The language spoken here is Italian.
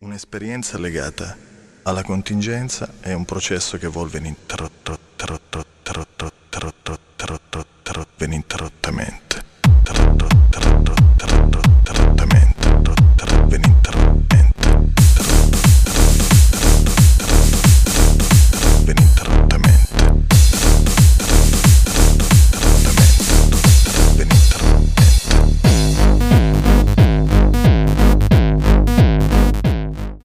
Un'esperienza legata alla contingenza è un processo che evolve in